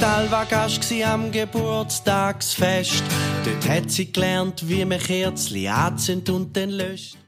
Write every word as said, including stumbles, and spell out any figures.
Spital war Gast gsi am Geburtstagsfest. Dort hat sie gelernt, wie man Kerzli anzündet und dann löscht.